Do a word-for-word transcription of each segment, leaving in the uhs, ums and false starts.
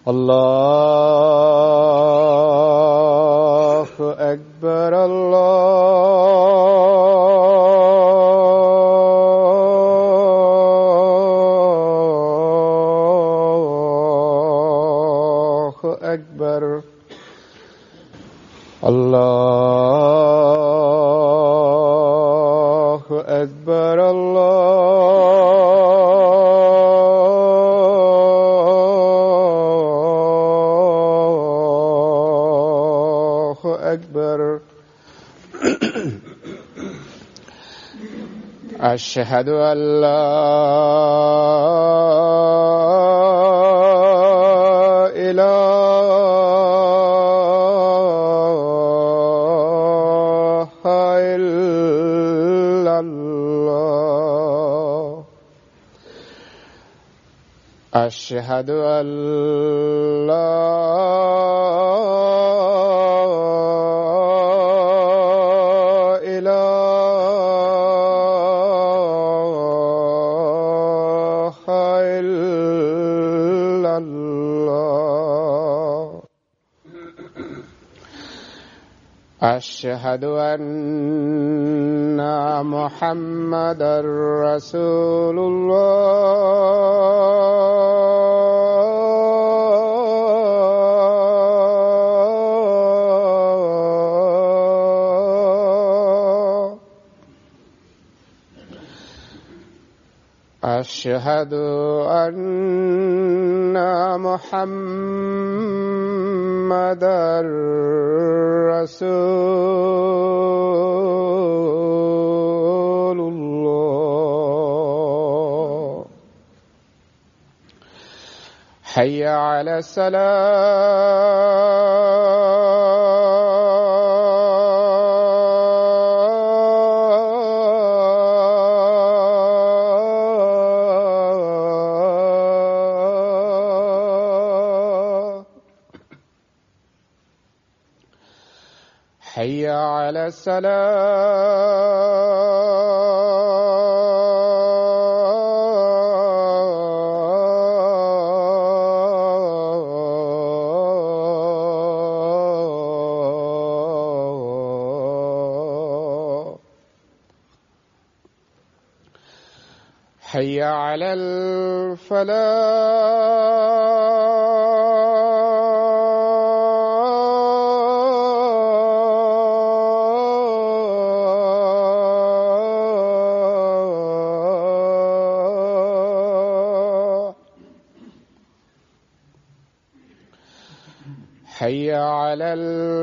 الله أكبر الله أكبر الله أكبر الله أكبر أشهد أن لا إله إلا الله أشهد أن لا أشهد أن محمدًا رسول الله أشهد أن محمدًا رسول الله حي على الصلاة حي على الصلاة حي على الفلاح حي على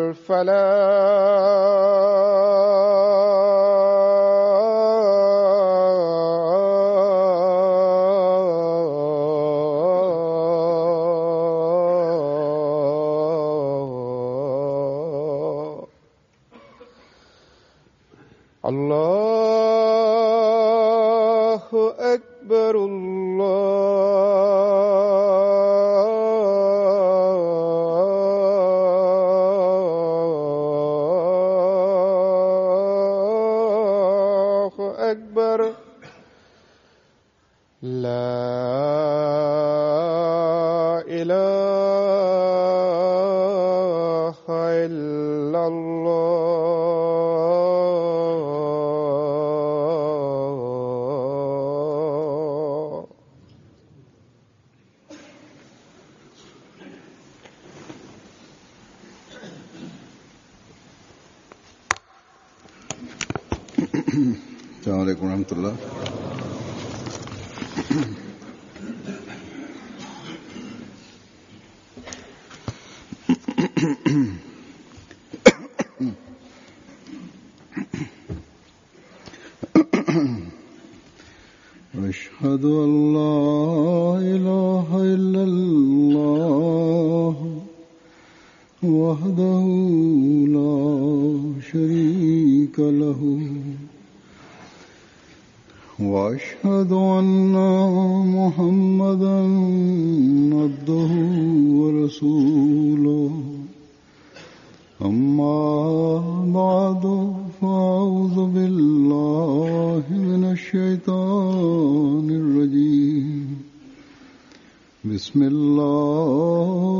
الفلاح الله أكبر الله أكبر لا إله إلا الله السلام عليكم ورحمة الله. أشهد أن لا إله إلا الله وحده لا شريك له وأشهد أن محمدًا عبده ورسوله أما بعد فأعوذ بالله من الشيطان الرجيم بسم الله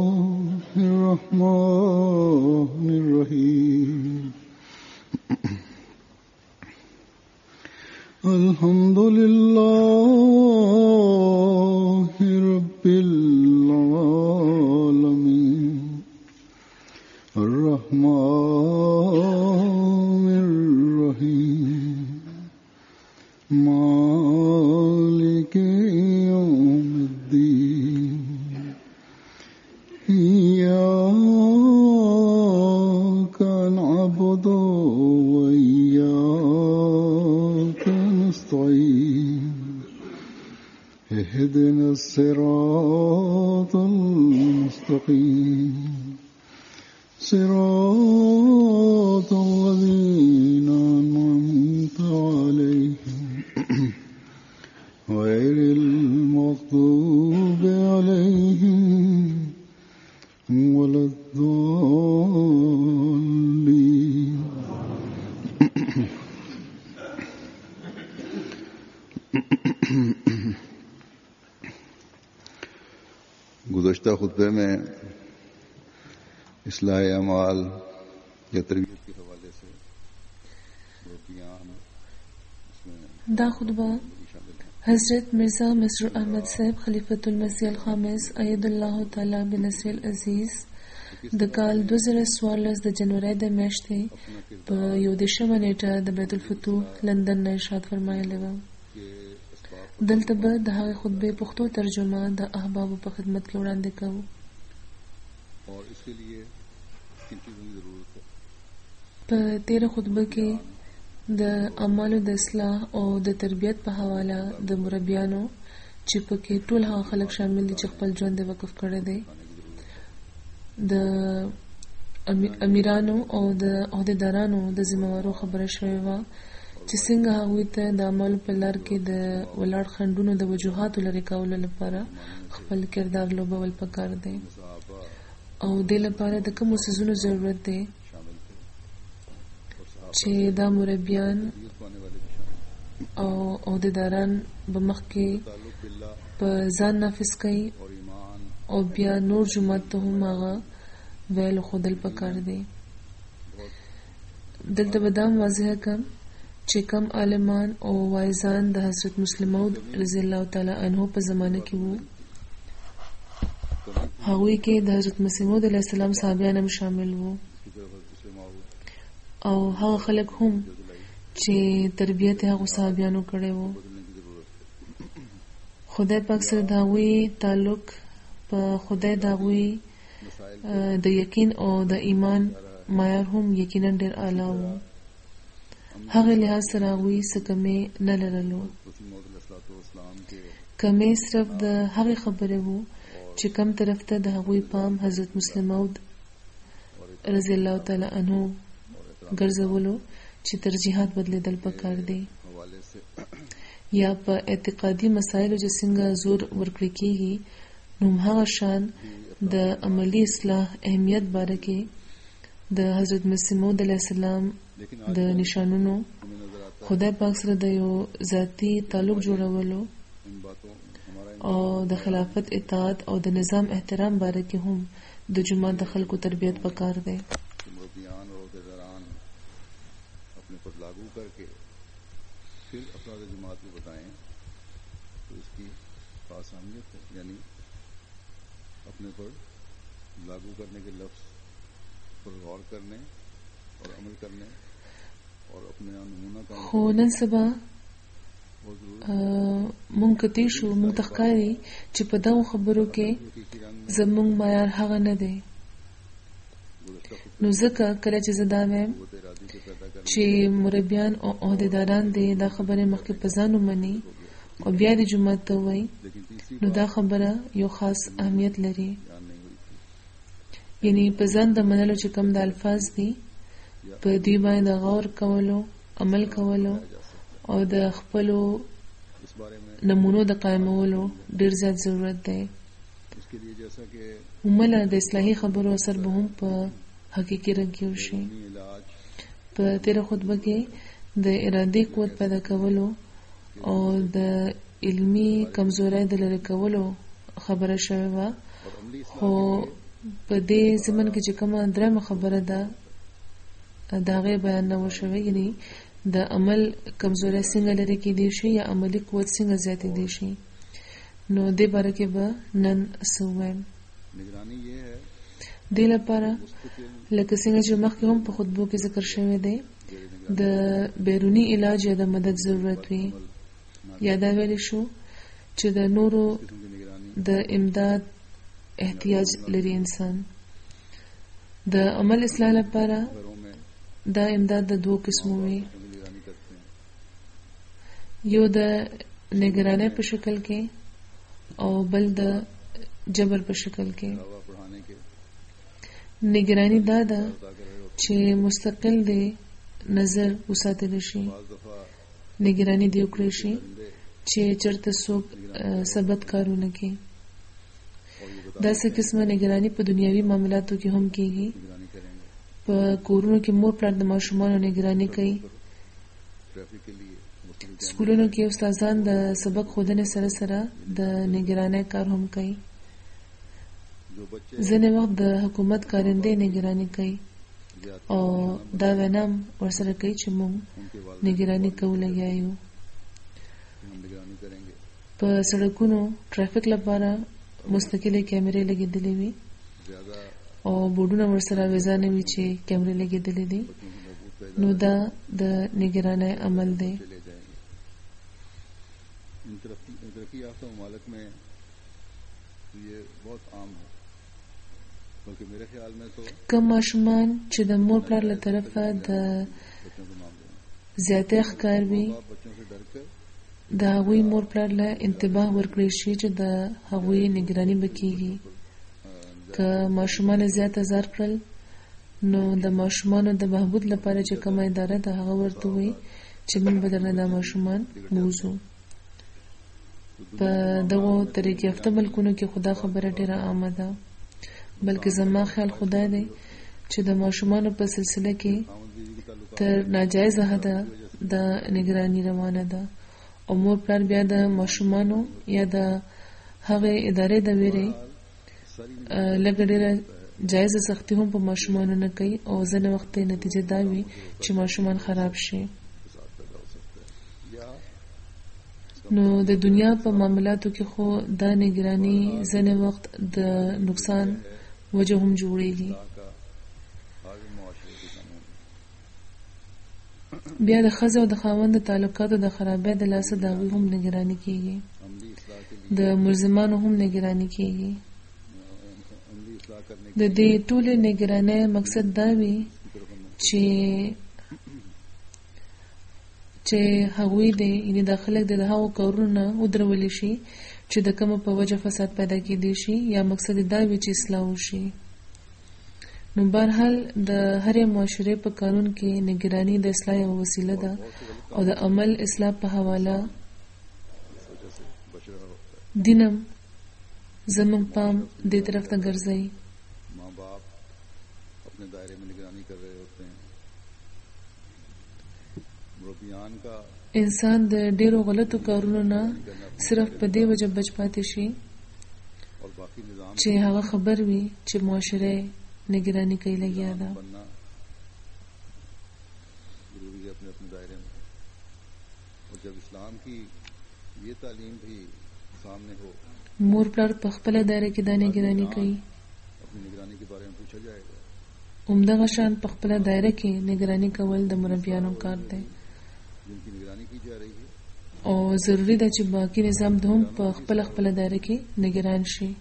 الرحيم مالك يوم الدين إياك نعبد وإياك نستعين اهدنا الصراط المستقيم صراط الذين أنعمت عليهم غير المغضوب عليهم ولا الضالين. गुज़श्ता खुतबे में इस्लाह अमाल या तरबियत के हवाले से बयान دا خطبه حضرت مرزا مسرور احمد صاحب خلیفۃ المسیح الخامس اید الله تعالی بنصر العزیز د کال دو زره څوارلس د جنوري د میاشتې په یو دېرشمه نیټه د بیت الفتوح لندن نه ارشاد فرمایلی و. دلته به د هغې خطبې پښتو ترجمه د احبابو په خدمت کې وړاندې کوو. په تیره خطبه کې د اعمالو د اصلاح او د تربیت په حواله د مربیانو چې پکې ټول هغه خلک شامل دي چې خپل ژوند یې وقف کړی دی، د امیرانو او د عهدیدارانو د ذمهوارو خبره شوې وه چې څنګه هغوی ته د اعمالو په لار کې د ولاړ خنډونو د وجوهاتو لرې کولو لپاره خپل کردار لوبول پکار دی او دې لپاره د کومو څیزونو ضرورت دی چې دا مربیان او عهدیداران به مخکې په ځان نافذ کوي او بیا نور جماعت ته هم هغه ویلو ښودل پکار دی. دلته به دا واضح کړم چې کم عالمان او واعظان د حضرت مسلم موعود رضی الله تعالی عنه په زمانه کې وو، هغوی کې د حضرت مسیح موعود علیه السلام صحابیان هم شامل وو او هغه خلک هم چې تربیت هغو صحابیانو کړی وو. خدای پاک سره د هغوی تعلق په خدای د هغوی د یقین او د ایمان معیار هم یقینا ډېر اعلی وو. هغه لحاظ سره هغوی څه کمې نه لرلو، کمې صرف د هغې خبرې وو چې کم طرف ته د هغوی پام حضرت مسلم موعود رضی الله تعالی عنه ګرځولو چې ترجیحات بدلیدل پکار دی، یا په اعتقادي مسایلو چې څنګه زور ورکړی کیږي نو هغه شان د عملی اصلاح اهمیت باره کې د حضرت مسیح موعود علیه السلام د نشانونو خدای پاک سره د یو ذاتی تعلق جوړولو او د خلافت اطاعت او د نظام احترام باره کې هم د جماعت د خلکو تربیت پکار دی. लागू करके फिर अफराद जमात को बताएं तो इसकी खास अहमियत है, यानी अपने पर लागू करने के लफ्ज़ पर गौर करने और अमल करने और अपने नमूना का خو نن سبا مونږ کتی شو مونږ تخکاری چې په دغو خبرو کې زمونږ معیار هغه نه دی. نو ځکه کله چې زه دا وایم چې مربیان او عهدیداران دي دا خبره مخکې په ځان ومني او بیا د جماعت ته وایي نو دا خبره یو خاص اهمیت لري. یعنی په ځان د منلو چې کوم د الفاظ دي په دوی باندې د غور کولو، عمل کولو او د خپلو نمونو د قائمولو ډېر زیات ضرورت دی. عمله د اصلاحي خبرو اثر به هم په حقیقي رنګ کې وشي. په تیره خطبه کې د ارادي قوت پیدا کولو او د علمی کمزورۍ د لرې کولو خبره شوې وه، خو په دې زمن کې چې کومه درېمه خبره ده د هغې بیان نه وشوی، یعنی د عمل کمزورۍ څنګه لرې کېدی شي یا عملي قوت څنګه زیاتېدی شي. نو دې باره کې به نن څه ووایم. دې لپاره لکه څنګه چې مخکې هم په خطبو کې ذکر شوی دی د بیرونی علاج یا د مدد ضرورت وي یا دا ویل شو چې د نورو د امداد احتیاج لري انسان. د عمل اصلاح لپاره دا امداد د دوه قسمو وي، یو د نگرانی په شکل کې او بل د جبر په شکل کې. نگرانی دا ده چې مستقل دی نظر وساتل شي، نگرانی دی وکړي شي چې چرته څوک ثبت کارونه کوي. دا څه قسمه نگرانی په دنیوي معاملاتو کې هم کیږي. په کورونو کې مور پلار د ماشومانو نگرانی کوي، سکولونو کې استادان د سبق ښودنې سره سره د نگرانی کار هم کوي. ځینې وخت د حکومت کارنده نگرانی کوي او دا وینم ورسره کوي چې موږ نگرانی کوو لګیا یو. په سړکونو ټرافیک لپاره مستقلې کیمرې لګېدلې وي او بورډونه ورسره ویزا نه وي چې کیمرې لګېدلې دي، نو دا د نگرانی عمل دی. ترقی یافتہ ممالک میں یہ بہت عام ہے، بلکہ میرے خیال میں تو کم ماشومان چې د مور پلار له طرفه د زیاتې ښکار وي د هغوی مور پلار له انتباه ورکړی شي چې د هغوی نگرانی به کیږي. که ماشومان زیات ازار کړل نو د ماشومانو د بهبود لپاره چې کومه اداره ده هغه ورته وایي چې موږ به درنه دا ماشومان بوزو. په دغو طریقې یافته ملکونو کې خدا خبره ډیره عامه ده، بلکې زما خیال خدا دی چې د ماشومانو په سلسله کې تر ناجایزه حده د نگرانی روانه ده او مور پلار بیا د ماشومانو یا د هغې ادارې د ویرې لږه ډیره جایزه سختي هم په ماشومانو نه کوي او ځینې وخت یې نتیجه دا وي چې ماشومان خراب شي. نو د دنیا په معاملاتو کې خو دا نگرانی ځینې وخت د نقصان وجه هم جوړیږي. بیا د ښځې او د خاوند د تعلقاتو د خرابۍ د لاسه د هغوی هم نگرانی کیږي، د ملزمانو هم نگرانی کیږي. د دې ټولې نگرانی مقصد دا وي چې چې هغوی دی یعنی د خلک د هغو کارونو نه ودرولی شي چې د کومه په وجه فساد پیدا کېدی شي یا مقصد دا وي چې اصلاح وشي. نو بهرحال د هرې معاشرې په قانون کې نگرانی د اصلاح یوه وسیله ده او د عمل اصلاح په حواله دینم زموږ پام دې طرف ته ګرځوي. ماں باپ اپنے دائرے میں نگرانی کر رہے ہوتے ہیں. مربیان کا انسان د ډیرو غلطو کارونو نه صرف په دې وجه بچ پاتې شي اور باقی نظام چې هغه خبر وي چې معاشره نگرانی کوي لګیا ده. بننا ضروری ہے اپنے اپنے دائرے میں. اور جب اسلام کی یہ تعلیم بھی سامنے ہو مور پلار په خپل دایره کې دا نگرانی کوي، اپنی نگرانی کے بارے میں پوچھا جائے گا. همدغه شان په خپل دایره کې نگرانی کول د مربیانو کار دی جن کی نگرانی کی جا رہی ہے او ضروری ده چې باقی نظام هم په خپل خپل دایره کې نگران شي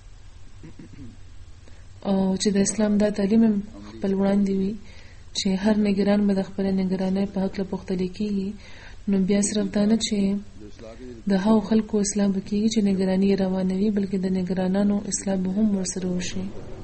او چې د اسلام دا تعلیم خپل وړاندې وي چې هر نگران به د خپل نگرانی په حق له پوښتنه کیږي. نو بیا صرف دا نه چې د هغو خلکو اصلاح به کیږي چې نگرانی یې روانه وي، بلکې د نگرانانو اصلاح به هم ورسره وشي.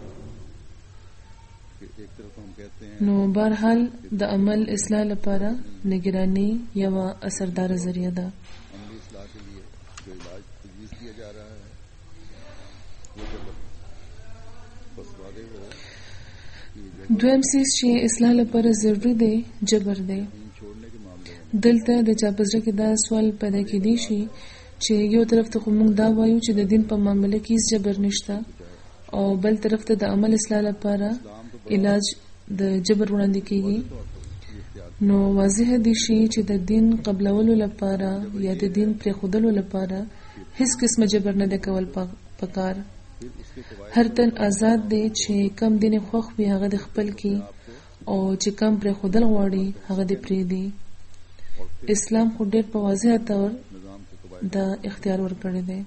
نو بهرحال د عمل اصلاح لپاره نگرانی یوه اثرداره ذریعه ده. عملی اصلاح کے لیے جو علاج تجویز کیا جا رہا ہے وہ جب بس واضح ہو دویم سیز چې اصلاح لپاره ضروري دی جبر دی. چھوڑنے کے معاملے میں دلته د چا په زړه کې دا سوال پیدا کېدی شي چې یو طرف ته خو موږ دا وایو چې د دین په معامله کې هیڅ جبر نشته او بل طرف ته د عمل اصلاح لپاره علاج د جبر وړاندې کیږي. نو واضح دي شي چې د دین قبلولو لپاره یا د دین پرېښودلو لپاره هیڅ قسمه جبر نه دی کول پکار. फिर उसके कवायद هر تن آزاد دی چې کم دین خوښ وي هغه د خپل کی او چې کم پر خودل غواړي هغه د پری دی. اسلام خو ډېر په واضح تور نظام کے قواعد دا اختیار ورکړی دی.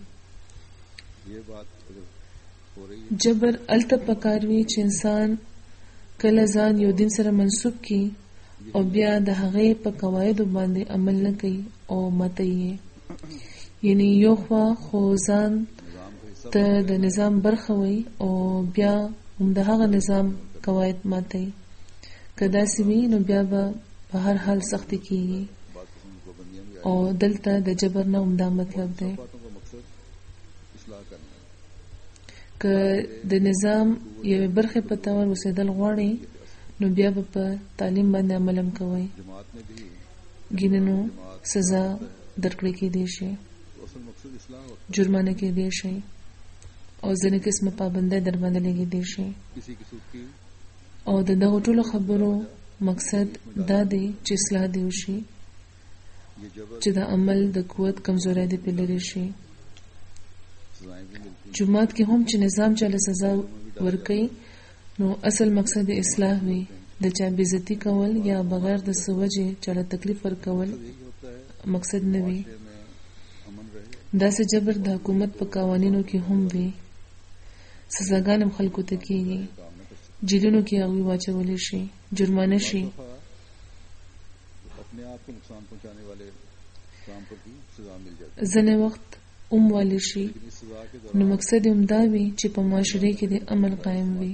یہ بات اگر ہو رہی ہے جبر الته پکاروي چې انسان کله ځان یو دین سره منسوب کی او بیا د هغه په قواعد باندې عمل نه کوي او ماتي یعنی یو خوا خو ځان نظام کا حصہ ته د نظام برخه وي او بیا هم د هغه نظام قواعد ماتي. کدا سوي نو بیا به په هر حال سخت کیږي بعض قسم کی پابندیاں بھی او دلته د جبر نه عمده مطلب دی. باتوں کا مقصد اصلاح کرنا ہے. که د نظام یو برخه په تور وسیدل غواړي نو بیا به په تعلیم باندې عملم کوي جماعت میں بھی ګیننو سزا درکړي کې دي شي تو اصل مقصد اصلاح ہوتا جرمانه کې دي شي او ځینې قسمه پابندۍ در باندې لګي دي شي. ہے. کسی قسم کی او د دغه ټولو خبرو مقصد دا دی چې اصلاح دی وشي یہ جبر چې د عمل د قوت کمزوري دی په لري شي. سزائیں بھی ملتی ہیں. جماعت کې هم چې نظام چاله سزا ورکړي نو اصل مقصد د اصلاح وي د چا بې عزتي کول یا بغیر د سوجې چاله تکلیف ورکول یہی ہوتا ہے مقصد نه وي. کہ میں امن رہے داسې جبر د حکومت په قوانینو کې هم وي. سزاګان هم خلکو ته کېږي کام نہ کر سکتے. جیلونو کې هغوی واچولی شي جرمانه شي. دفعہ اپنے آپ کو نقصان پہنچانے والے کام پر بھی سزا مل جاتی ہے. ځینې وخت ام والی شي لیکن اس سزا کے نو دوران مقصد یې همدا وي چې په معاشره کې د امن قائم وي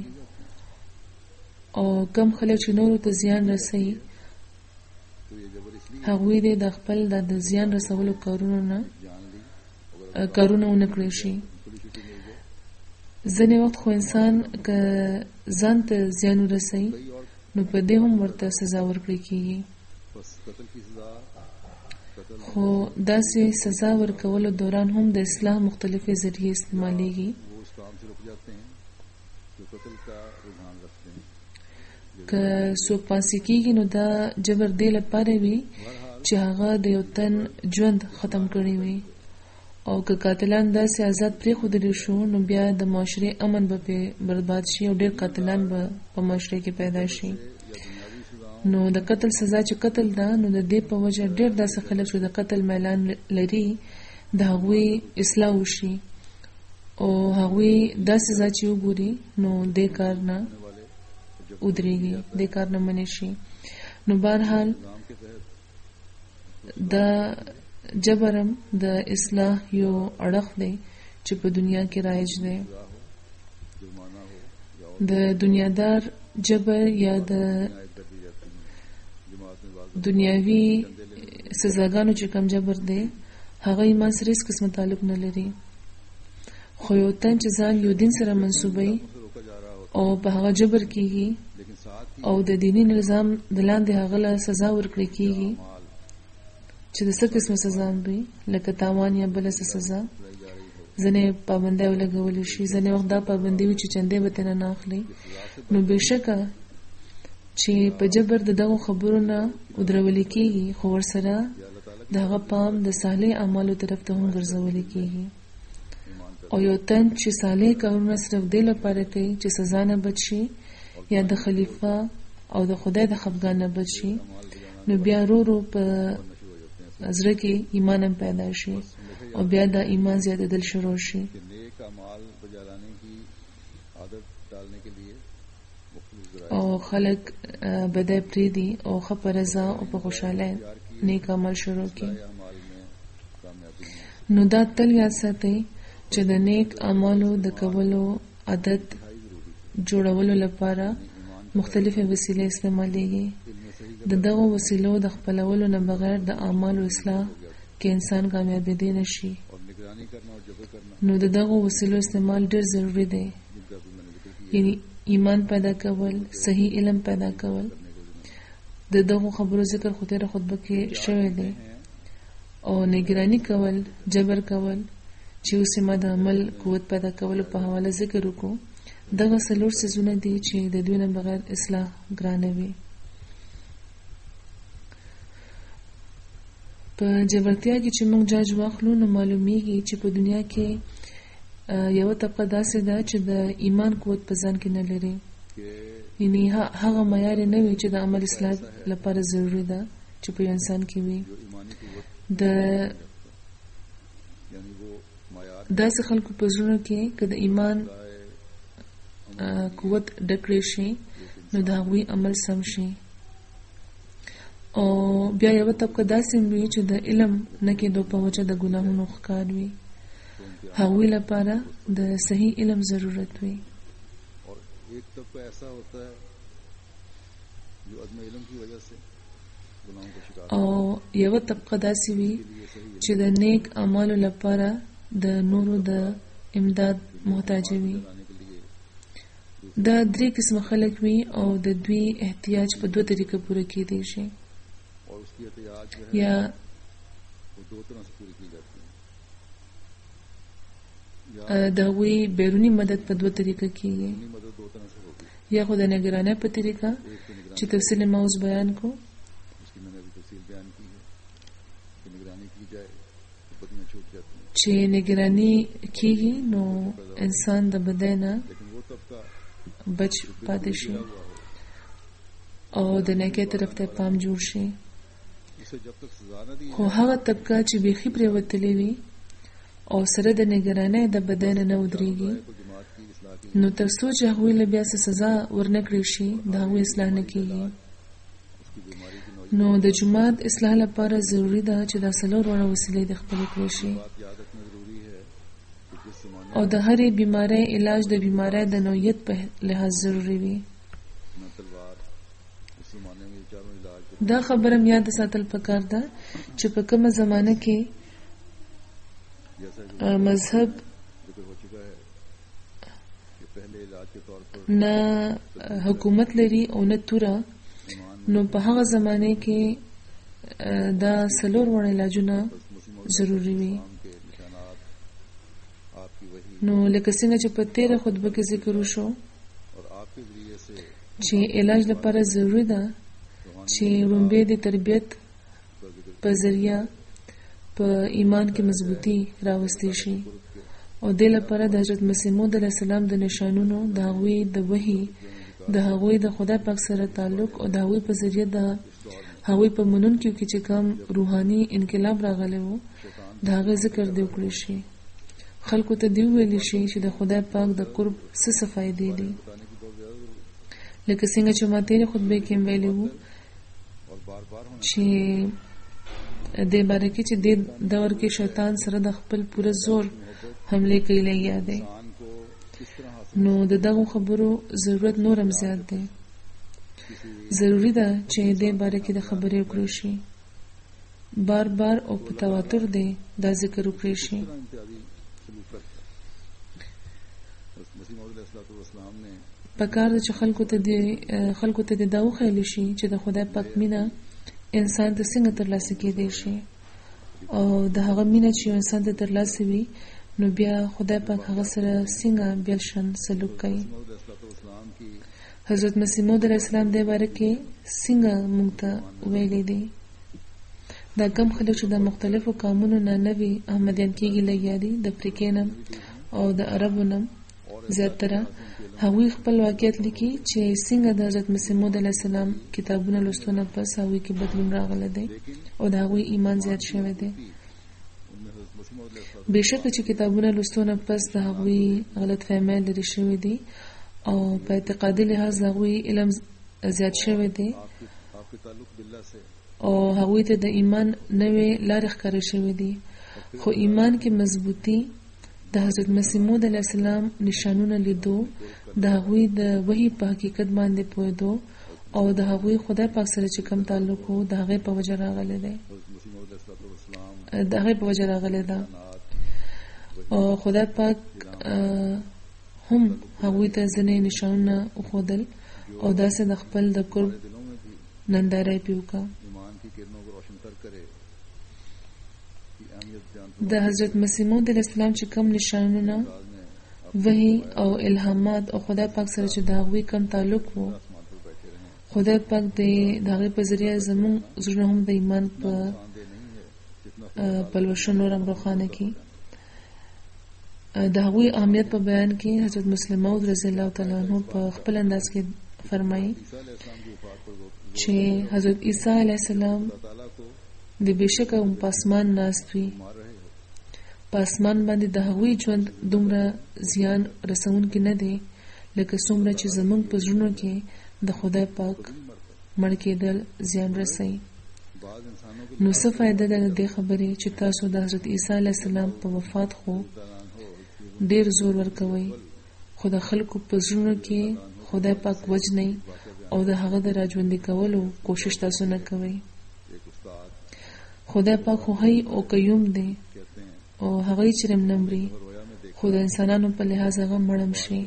او کم خلک چې نورو ته زیان رسوي تو یہ جبر اس لیے هغوی دې د خپل د د زیان رسولو کارونو نه جان لی ا، کارونه ونه کړی شي. تھوڑی چھٹی مل جائے. ځینې وخت خو انسان که ځان ته زیان ورسوي کئی اور نو په دې هم ورته سزا ورکړی کېږي. بس قتل کی سزا قتل خو داسې سزا ورکولو دوران هم د اصلاح مختلفې ذریعې استعمالیږي. وہ اس کام سے رک جاتے ہیں جو قتل کا رجحان رکھتے ہیں. که څوک پانسي کېږي نو دا جبر دې لپاره وي بہرحال چې هغه د یو تن ژوند ختم کړی وي او که قاتلان داسې آزاد پرېښودلی شو نو بیا د معاشرې امن به پرې برباد شي او ډېر قاتلان به په معاشرې کې پیدا شي. یا دنیاوی سزاؤں نو د قتل سزا چې قتل ده نو د دې په وجه ډېر داسې خلک چې د قتل میلان لري د هغوی اصلاح وشي او هغوی دا سزا چې وګوري نو دې کار نه والے جب ودرېږي دې کار نه منې شي. نو بهرحال نظام کے تحت دا جبرم د اصلاح یو اړخ دی چې په دنیا کې رایج دی. سزا ہو جرمانہ ہو یا اور د دنیادار جبر یا د عنایت کر دی جاتی ہیں. جماعت میں بعض دنیاوي سزاګانو چې کم جبر دی هغه ایمان سره هیڅ قسمه تعلق نه لري. خو یو تن چې ځان یو دین سره منسوبوي سے روکا جا رہا ہوتا او په هغه جبر کېږي ہے. لیکن ساتھ ہی او د دینی نظام د لاندې هغه له سزا ورکړل کېږي مال چې د څه قسمه سزا وي لکه تاوان یا بله څه سزا. لائی جا رہی ہو. ځینې پابندۍ ولګولی شي ځینې وخت دا پابندي وي چې چندې به ترې نه اخلي. نو بېشکه چې په جبر د دغو خبرو نه ودرولې کېږي خو ورسره یا اللہ تعالیٰ د هغه پام د صالح اعمالو طرف ته هم ګرځولې کېږي. ایمان کر او یو تن چې صالح کارونه صرف دې لپاره کوي چې سزا نه بچ شي یا د خلیفه او د خدای د خفګان نه بچ شي مال بجانا نو بیا رو رو په نشو ہو جاتے ہیں. زړه کې ایمان هم پیدا شي او بیا دا ایمان زیاتېدل شروع شي. کہ نیک اعمال بجا لانے کی عادت ڈالنے کے لیے مختلف ذرائع او خلک اه، بدای پریدي او ښه په رضا او په خوشحالی نیک عمل شروع کړي. اعمال میں کامیابی نہیں. نو دا تل یاد ساتئ چې د نیک اعمالو د کولو عادت جوړولو لپاره مختلفې وسیلې استعمالیږي. د دغو وسیلو د خپلولو نه بغیر د اعمالو اصلاح کې انسان کامیابېدی نشي. اور نگرانی کرنا اور جبر کرنا نو د دغو وسیلو استعمال ډېر ضروری دی. جن کا بھی میں نے ذکر کیا یعنی ایمان پیدا کول صحیح علم پیدا کول. د دغو خبرو ذکر خو تېره خطبه کې شوی دی. او نگرانی کول جبر کول چې اوس ما د عمل قوت پیدا کولو په حواله ذکر وکړو دغه څلور څیزونه دي چې د دوی نه بغیر اصلاح ګرانه وي. په جبرتیا کې چې موږ جاج واخلو نو معلومیږي چې په دنیا کې یو طبقه داسې ده چې د ایمان قوت په ځان کې نه لري، یعنی هغه معیار نه وي چې د عمل اصلاح لپاره ضروري ده چې په انسان کې وي. د داسې خلکو په زړونو کې که د ایمان قوت ډکړی شي نو د هغوی عمل سم شي. او بیا یو طبقه داسې وي چې د علم نه کېدو په وجه د ګناهونو ښکار وي، هغوی لپاره د صحیح علم ضرورت وي. او یو طبقه داسې وي چې د نیک اعمالو لپاره د نورو د امداد محتاج وي. دا درې قسم خلک وي او د دوی احتیاج په دوه طریقه پوره کېدی شي، یا د هغوی بیرونی مدد په دوه طریقه کېږي، یا خو د نگرانۍ په طریقه چې تفصیل ما اوس بیان کو. چې نگرانی کېږي نو انسان د بدن نه بچ پاتې شي او د نیکۍ طرف ته پام جوړ شي. خو هغه طبقه چې بیخي پرېوتلې وي او سره د نگرانۍ د بدن نه ودرېږي نو تر څو چې هغوی له بیا څه سزا ورنه کړی شي د هغوی اصلاح نه کېږي. نو د جماعت اصلاح لپاره ضروری ده چې دا څلور واړه وسیلې د خپلې کړی شي، او د هرې بیماری علاج د بیماری د نوعیت په لحاظ ضروری وي. دا خبره مې یاد ساتل پکار ده چې په کومه زمانه کې مذهب نه حکومت لري او نه توره، نو په هغه زمانه کې دا څلور وړ علاجونه ضروری وي. نو لکه څنګه چې په تیره خطبه کې ذکر وشو چې علاج لپاره ضروری ده چې لومبه د تربیت په ذریعہ په ایمان کې مضبوطی راوستي شي، او د لپاره د حضرت مسیح موعود علیه السلام د نشانونو د هغوی د وحی د هغوی د خدای پاک سره تعلق او د هغوی په ذریعہ د هغوی په منون کې چې کوم روحاني انقلاب راغلی وو د هغه ذکر دی وکړي شي. خلکو ته دی ویل شي چې د خدای پاک د قرب څه څه فائدې دي، لکه څنګه چې ما تیرې خطبه کې ویلي وو چې د باره کې چې د دور کې شیطان سره د خپل پوره زور حمله کوي لګیا دی، نو د دغه خبرو ضرورت نورم زیات دی. ضروری ده چې د باره کې د خبرې وکړو شي، بار بار او په تواتر دی دا ذکر وکړي شي. پکار ده چې خلکو ته د خلکو ته د داو خیل شي چې د خدای پاک مینا انسان ته څنګه ترلاسه کېدی شي، او د هغه مینا چې انسان ته ترلاسه وي نو بیا خدای پاک هغه سره څنګه بیل شان سلوک کوي. حضرت مسیح موعود علیه السلام د باره کې څنګه موږ ته ویلي دي. دا کم خلک چې د مختلفو قومونو نه نوي احمدیان کېږي لګیا دي، د افریقې نه او د عربو نه زیاتره، هغوی خپل واقعیت لیکي چې څنګه د حضرت مسیح موعود علیه السلام کتابونه لوستونه پس هغوی کې بدلون راغلی دی او د هغوی ایمان زیات شوی دی. بېشکه چې کتابونه لوستونه پس د هغوی غلط فهمۍ لرې شوی دي او په اعتقادي لحاظ د هغوی علم زیات شوی دی او هغوی ته د ایمان نوې لارې ښکاره شوی دي، خو ایمان کې مضبوطی د حضرت مسیح موعود علیه السلام نشانونه لیدو، د هغوی د وحی په حقیقت باندې پوهېدو او د هغوی خدای پاک سره چې کوم تعلق وو د هغې په وجه راغلی دی د هغې په وجه راغلی ده. او خدای پاک هم هغوی ته ځینې نشانونه وښودل او داسې د خپل د قرب ننداره پې وکړه. د حضرت مسیح موعود علیه السلام چې کوم نشانونه وحی او الهامات او خدای پاک سره چې د هغوی کوم تعلق وو، خدای پاک د هغې په ذریعه زموږ زړونه هم د ایمان په پلوشو نور هم روښانه کړي. د هغوی اهمیت په بیان کې حضرت مسلم موعود رضی الله تعالی عنہ په خپل انداز کې فرمایي چې حضرت عیسی علیه السلام د بشکه په اسمان ناست وي، په اسمان باندې د هغوی ژوند دومره زیان رسونکی نه دی لکه څومره چې زمونږ په زړونو کې د خدای پاک مړ کېدل زیان رسوي. نو څه فایده ده د خبرې چې تاسو د حضرت عیسی علیه السلام په وفات خو ډیر زور ورکوي، خو د خلکو په زړونو کې خدای پاک وجنئ او د هغه د راژوندي کولو کوشش تاسو نه کوئ. خدای پاک خو حی او قیوم دی او هغه چې رمنمري، خو د انسانانو په لحاظ هغه مړم شي.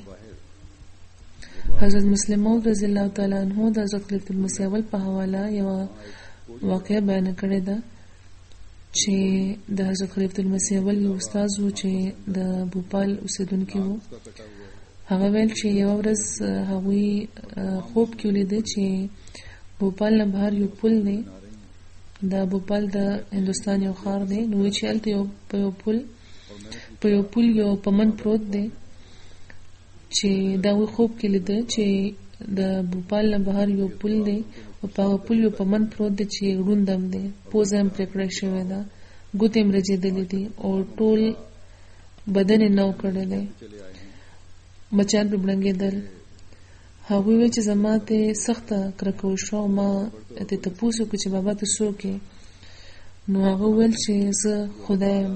حضرت مسلم موعود رضی الله تعالی عنہ د حضرت خلیفۃ المسیح اول په حواله یو واقعه بیان کړې ده چې د حضرت خلیفۃ المسیح اول یو استاد و چې د بوپال اوسیدونکی و. هغه ویل چې یو ورځ هغوی خوب کې ولیده چې بوپال نه بهر یو پل دی، دا بوپال د هندوستان یو ښار دی، نو چې هلته یو په یو پل په یو پل یو پمن پروت دی چې دا وی خوب کې لیده چې د بوپال نه بهر یو پل دی او په هغه پل یو پمن پروت دی چې ړوندم دی، پوزه هم پرې کړی شوې ده، ګوتې هم رجېدلې دي او ټول بدن یې نو کړی دی، مچان پرې بړنګېدل. هغوی ویل چې زما ته سخته کرکه وشوه او ما ته تپوس وکړو چې بابا ته څوک یې؟ نو هغه ویل چې زه خدای یم.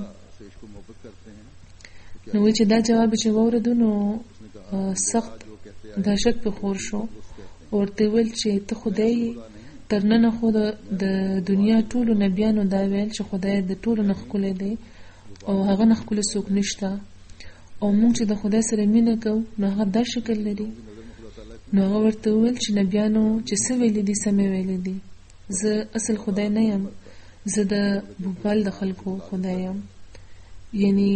نو وی چې دا جواب چې واورېدو نو سخت دهشت پې خور شو. ورته ویل چې ته خدای یې؟ تر ننه خو د دنیا ټولو نبیانو دا ویل چې خدای د ټولو نه ښکلی دی او هغه نه ښکلی څوک نشته، او موږ چې د خدای سره مینه کوو نو هغه دا شکل لري. نو هغه ورته وویل چې نبیانو چې څه ویلي دي سمې ویلي دي، زه اصل خدای نه یم، زه د بوپال د خلکو خدای یم. یعنی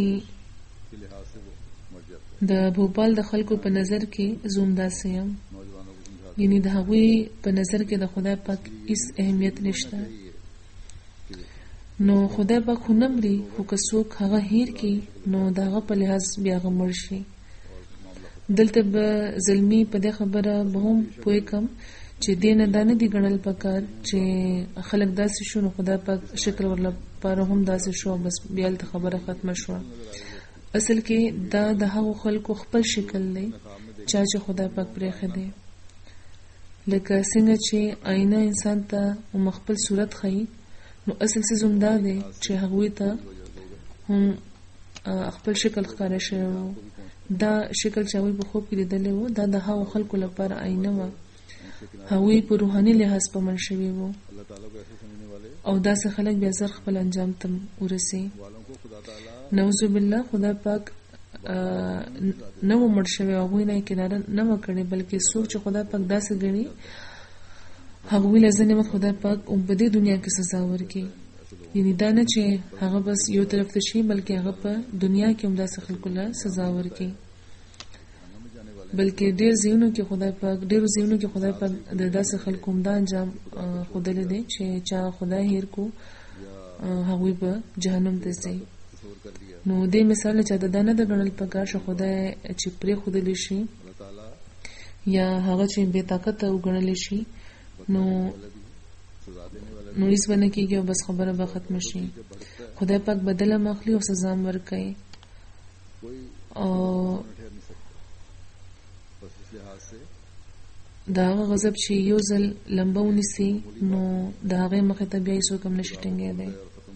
د بوپال د خلکو په نظر کې زه همداسې یم، یعنی د هغوی په نظر کې د خدای پاک هیڅ اهمیت نشته. نو خدای پاک خو نه مري، خو که څوک هغه هیر کړي نو د هغه په لحاظ بیا هغه مړ شي. دلته به زلمی په دې خبره به هم پوه کم چې دې نه دا نه دي ګڼل پکار چې خلک داسې شو نو خدای پاک شکل ورلپاره هم داسې شو، بس بیا هلته خبره ختمه شوه. اصل کې دا د هغو خلکو خپل شکل دی چا چې خدای پاک پرېښی دی. لکه څنګه چې آینه انسان ته هم خپل صورت ښیي، نو اصل څیز هم دا دی چې هغوی ته هم خپل شکل ښکاره شوی و. دا شکل چې هغوی په خوب کې لیدلی و دا د هغو خلکو لپاره آینه وه، هغوی په روحاني لحاظ پمن شوي وو او داسې خلک بیا زر خپل انجام ته ورسي. نعوذ بالله، خدای پاک نه و مړ شوی، هغوی نه یې کناره نه وه کړې، بلکې څوک چې خدای پاک داسې ګڼي هغوی له ځینې وخت خدای پاک هم په دې دنیا کې سزا ورکړي. یعنی دا نه چې هغه بس یو طرف ته شي، بلکې هغه په دنیا کې هم داسې خلکو له سزا ورکړي. بلکې ډېر ځایونو کې خدای پاک ډېرو ځایونو کې خدای پاک د داسې خلکو هم دا انجام ښودلی دی چې چا خدای هیر کو هغوی به جهنم ته ځي. نو دې مثال چا د دا نه ده ګڼل پکار چې خدای چې پرېښودلی شي یا هغه چې بې طاقته وګڼلی شي نو نو هیڅ به نه کېږي او بس خبره به ختمه شي. خدای پاک بدله هم اخلي او سزا هم ورکوي. او د هغه غضب چې یو ځل لمبه ونیسي نو د هغې مخې ته بیا هېڅوک هم نشي ټینګېدی.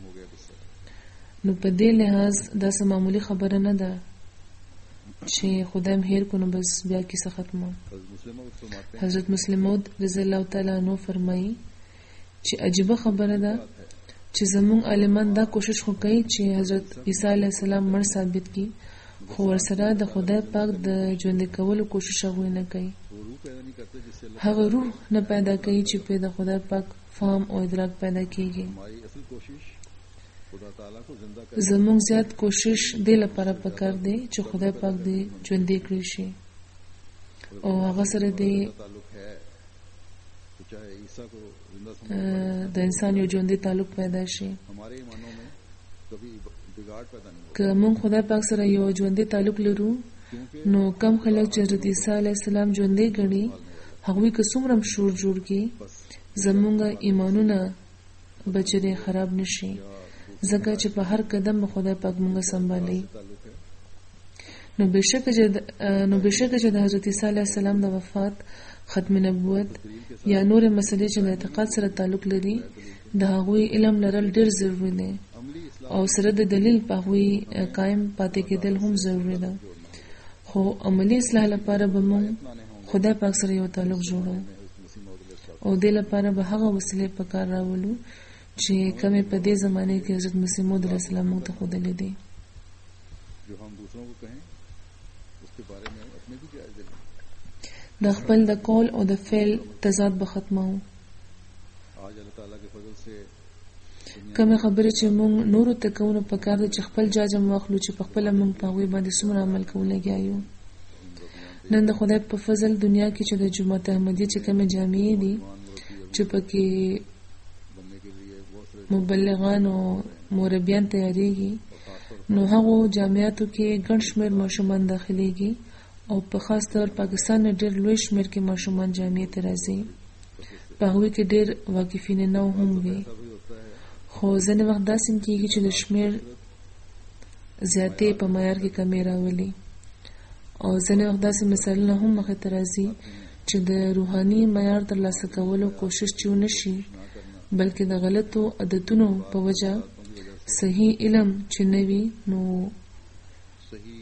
نو په دې لحاظ داسې معمولي خبره نه ده چې خدای هم هیر کو نو بس بیا کیسه ختمه. حضرت مسلم موعود رضی الله تعالی عنہ فرمایي چې عجیبه خبره ده چې زمونږ عالمان دا کوشش خو کوي چې حضرت عیسی علیه السلام مړ ثابت کړي، خو ورسره د خدای پاک د ژوندي کولو کوشش هغوی نه کوي. هغه روح نه پیدا کوي چې پرې د خدای پاک فهم او ادراک پیدا کیږي. زمونږ زیات کوشش دې لپاره پکار دی چې خدای پاک دې ژوندي کړی شي او هغه سره دې د انسان یو ژوندي تعلق پیدا شي. बिगाड़ पैदा नहीं होगा, که مونږ خدای پاک سره یو ژوندۍ تعلق لرو نو کم خلک چې حضرت عیسی علیه السلام ژوندۍ ګڼي هغوی که څومره هم شور جوړ کړي زمونږ ایمانونه به چېرې خراب نشي ځکه چې په هر قدم به خدای پاک مونږ سنبالي. ताल्लुक है। نو بېشکه چې د- نو بېشکه چې د حضرت عیسی علیه السلام د وفات ختم نبوت یا نورې مسلې چې د اعتقاد سره تعلق لري د هغوی علم لرل ډېر ضروري دی अमली इस्लाम او سره د دلیل په هغوی قایم پاتې کېدل هم ضروري ده. خو عملی اصلاح لپاره به مونږ خدای پاک سره یو تعلق جوړو मसीह मौद अलैहिस्सलाम او دې لپاره به هغه وسیلې په کار راولو چې کومې په دې زمانه کې حضرت مسیح موعود علیه السلام موږ ته ښودلې دي. जो हम दूसरों को कहें उसके बारे में अपने भी जायजे लें। د خپل د قول او د فعل تضاد به ختمو. आज अल्लाह ताला के फजल से کومې خبرې چې مونږ نورو ته کوو نو پکار ده چې خپل جاجم واخلو چې په خپله مونږ په هغوی باندې څومره عمل کول لګیا یو. نن د خدای په فضل دنیا کې چې د جماعت احمدیه چې کومې جامعې دي چې پکې बनने के लिए बहुत सारे مبلغان او مربیان تیاریږي نو هغو جامعاتو کې ګڼ شمېر ماشومان داخليږي او په خاص طور پاکستان نه ډېر لوی شمېر کې ماشومان جامعې ته راځي. په هغوی کې ډېر واقفین نو هم وي خو ځینې وخت داسې هم کېږي چې د شمېر زیاتې په معیار کې کمې راولي او ځینې وخت داسې مثالونه هم مخې ته راځي چې د روحاني معیار ترلاسه کولو کوشش چې ونه شي بلکې د غلطو عادتونو په وجه صحیح علم چې نه وي نو सही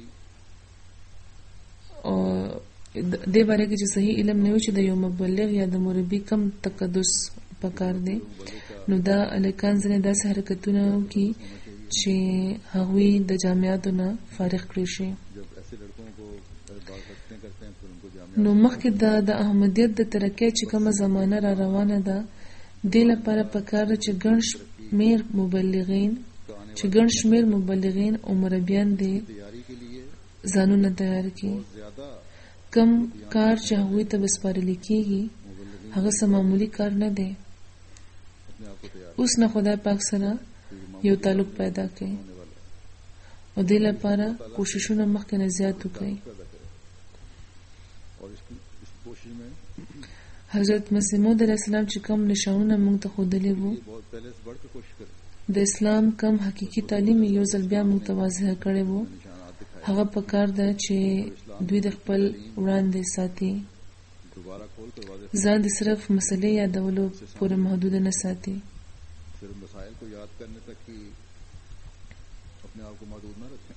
او د- دې باره کې چې صحیح علم نه وي چې د یو مبلغ یا د مربي کم تقدس پکار دی نو دا الکان ځینې داسې حرکتونه وکړي چې هغوی د جامعاتو نه فارغ کړی شي. जब ऐसे लड़कों को बात करते हैं करते हैं फिर उनको जामिया نو مخکې د د احمدیت د ترقۍ چې کومه زمانه را روانه ده دې لپاره پکار ده چې ګڼ شمېر مبلغین چې ګڼ شمېر مبلغین او مربیان دې तैयारी के लिए ځانونه تیار کړي. ज्यादा کم کار چې هغوی ته بسپارل کېږي هغه څه معمولي کار نه دی. अपने आप को तैयार اوس نه خدای پاک سره یو تعلق پیدا کړي होने वाला है او دې لپاره کوششونه مخکې نه زیات وکړي. पैदा करे और इसकी इस कोशिश में حضرت مسیح موعود علیه السلام چې کوم نشانونه موږ ته ښودلي وو ये बहुत पहले से बढ़कर कोशिश करे د اسلام کم حقیقي تعلیم یې یو ځل بیا موږ ته واضح کړی وو निशानात दिखाए هغه پکار ده چې دوی د خپل وړاندې ساتي दोबारा खोल कर वादे ځان د صرف مسلې یادولو پورې محدود نه ساتي. सिर्फ मसाइल को याद करने तक ही अपने आप को महदूद न रखें।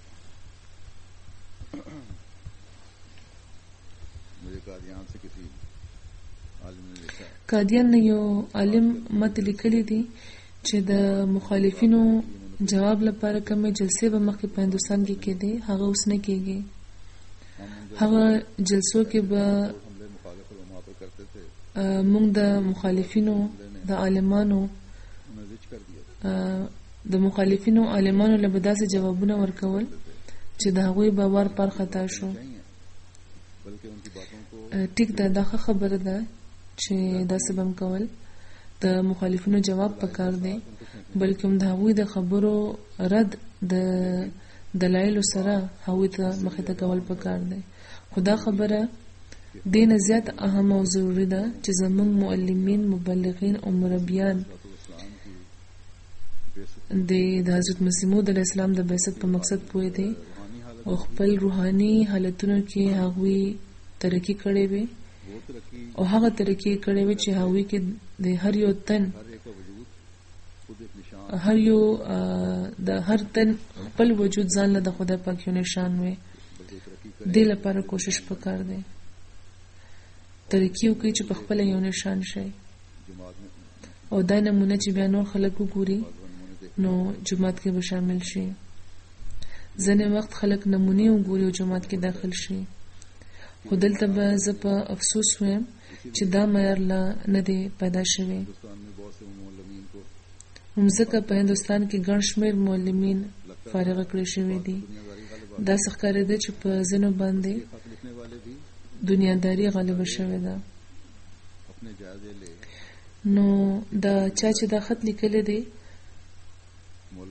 मुझे कादियान से किसी आलिम ने लिखा है قادیان نه یو عالم مت لیکلی دی چې د مخالفینو جواب لپاره کومې جلسې به مخکې په هندوستان کې کېدې هغه اوس نه کېږي. هغه جلسو کې به हमले मुखालिफ उलमा पर करते थे آه، موږ د مخالفینو د عالمانو उन्हें जिच कर दिया آه، د مخالفینو عالمانو له به داسې جوابونه ورکول چې د هغوی باور پر خطا شو. चाहिए बल्कि उनकी बातों को آه، ټیک ده دا ښه خبره ده چې داسې به هم کول د مخالفینو جواب پکار دی بلکې هم د هغوی د خبرو رد د دلایلو سره هغوی ته مخې ته کول پکار دی. خو دا خبره دې نه زیات اهم او ضروري ده چې زموږ معلمین مبلغین او مربیان इस्लाम की बेसिक د د حضرت مسیح موعود علیه السلام د بعثت په مقصد پوه دي रूहानी हालत او خپل روحاني حالتونو کې هغوی ترقی کړې وي वो तरक्की او هغه ترقی کړې وي چې هغوی کې د هر یو تن हर एक का वजूद खुद एक निशान هر یو آه، د هر تن خپل وجود ځان له د خدای پاک یو نشان وي. बल्कि तरक्की دې لپاره کوشش پکار دی ترقی وکړي چې په خپل یو نشان شي जमात में او دا نمونه چې بیا نور خلک وګوري नमूने देख نو جماعت کې به شامل شي. ځینې وخت خلک نمونې وګوري او جماعت کې داخل شي خو دلته به زه په افسوس وایم چې دا معیار لا نه دی پیدا شوی. हिंदुस्तान में बहुत से मुअल्लिमीन को ممځکه په هندوستان کې ګڼ شمېر معلمین فارغ کړی شوي دي. दुनियादारी गालिब دا څه ښکارېده چې په ځینو باندې खत लिखने वाले भी دنیاداري غالبه شوې ده. अपने जायजे ले نو دا چا چې دا خط لیکلی دی मुअल्लिमीन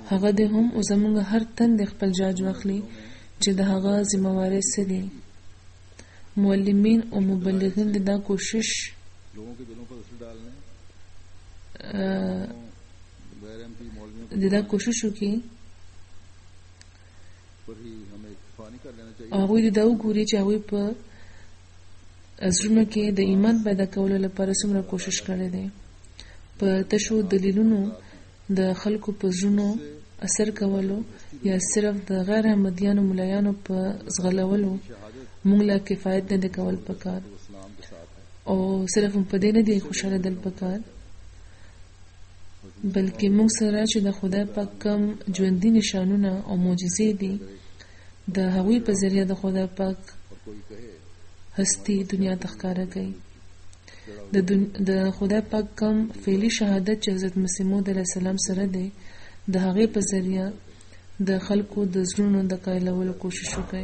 هغه دې هم او زمونږ هر تن د خپل جاج واخلي چې د هغه ذمہواري څه دي. معلمین او مبلغین د دا کوشش د دا کوشش وکړي هغه دې دا وګوري چې هغه په ازرونو کې د ایمان پیدا کولو لپاره څومره کوشش کړی دی. په تشو دلیلونو د خلکو په زړونو اثر کولو یا صرف د غیر احمدیانو ملایانو په زغلولو مونږ لا کفایت نه دی کول پکار او صرف په دې نه دی خوشاله دل پکار بلکې مونږ سره چې د خدای پاک کم ژوندۍ نشانونه او معجزې دي د هغوی په ذریعه د خدای پاک هستی دنیا ته ښکاره کوي. د دن... د خدای پاک کم فعلی شهادت چې حضرت مسیح موعود علیه السلام سره دی د هغې په ذریعه د خلکو د زړونو د قایلولو کوشش وکړي.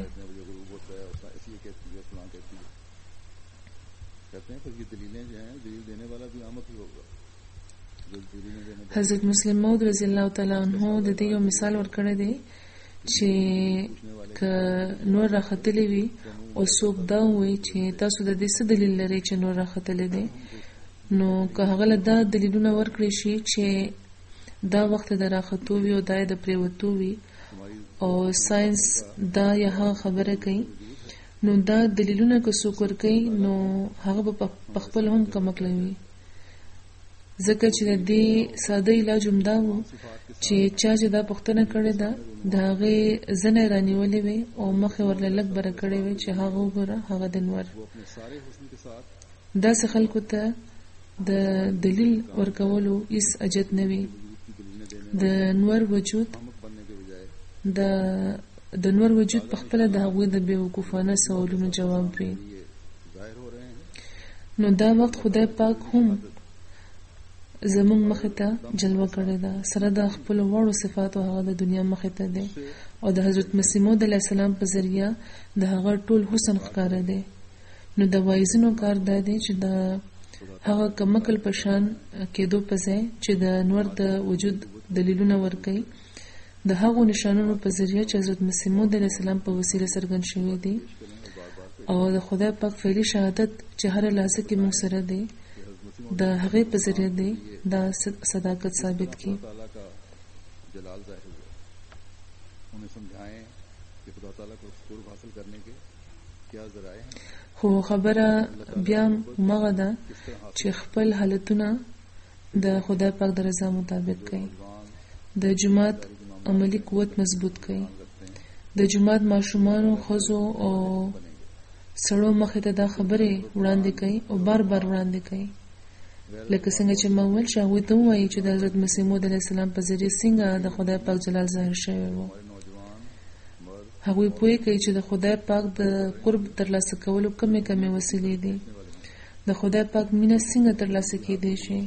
حضرت مسلم موعود رضی الله تعالی عنہ د دې یو مثال ورکړی دی چې که نور راختلی وي او څوک دا وایي چې تاسو د دې څه دلیل لرئ چې نور راختلی دی نو که هغه له دا دلیلونه ورکړی شي چې دا وخت د راختو وي او دا د پریوتو وي او ساينس دا یا هغه خبره کوي نو دا دلیلونه که څوک ورکوي نو هغه په خپل هم کمکلی وي ځکه چې د دې ساده علاج هم دا و چې چا چې دا پوښتنه کړې ده د هغې زنه یې رانیولې وې او مخ یې ورله لږ بره کړې وې چې هغه وګوره هغه د نور. داسې خلکو ته د دلیل ورکولو هیڅ اجت نه وي. د نور وجود د د نور وجود په خپله د هغوی د بېوقوفانه سوالونو جواب وي. نو دا وخت خدای پاک هم زمون مخې ته جلوه کړې ده سره د خپل وړو صفاتو هغه د دنیا مخې ته دی او د حضرت مسیح موعود علیه السلام په ذریعه د هغه ټول حسن ښکاره دی. نو د وایزینو کار دا دی چې د هغه کمکل په شان کېدو په ځای چې د نور د وجود دلیلونه ورکوي د هغو نشانونو په ذریعه چې حضرت مسیح موعود علیه السلام په وسیله څرګند شوي دي او د خدای پاک فعلي شهادت چې هره لحظه کې موږ سره دی د هغې په ذریعه دی دا صداقت ثابت کی. خو خبره بیا مغه ده چې خپل حالتونه د خدای پاک د رضا مطابق کوي. د جماعت عملی قوت مضبوط کوي. د جماعت ماشومانو ښځو او سړو مخې ته دا خبرې وړاندې کوي او بار بار وړاندې کوي لکه څنګه چې ما ویل چې هغوی ته ووایي چې د حضرت مسیح موعود علیه السلام په ذریعه څنګه د خدای پاک جلال ظاهر شوی و. هغوی پوهې کوي چې د خدای پاک د قرب ترلاسه کولو کمې کمې وسیلې دي. د خدای پاک مینه څنګه ترلاسه کېدی شي.